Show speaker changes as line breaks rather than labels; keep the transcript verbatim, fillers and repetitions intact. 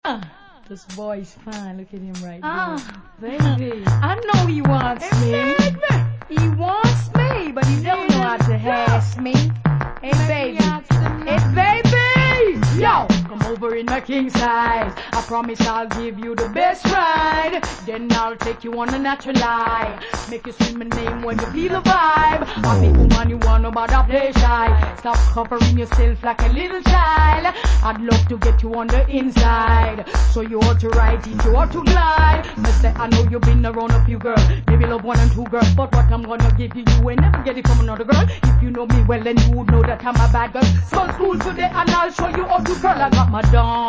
This boy's fine. Look at him right
Ah,
there.
baby. I know he wants me. He wants me, but he don't know how to has me. Hey, baby. Hey, baby. Yo, come over in my king size. I promise I'll give you the best ride. Then I'll take you on a natural lie. Make you scream my name when you feel the vibe. I'm the woman you want, nobody play shy. Stop covering yourself like a little child. I'd love to get you on the inside. So you ought to ride it, you ought to glide. Mister, I know you've been around a few girls. Maybe love one and two girls. But what I'm gonna give you, you ain't never get it from another girl. If you know me well, then you would know that I'm a bad girl. So school today and I'll show you how to curl. I got my dawn.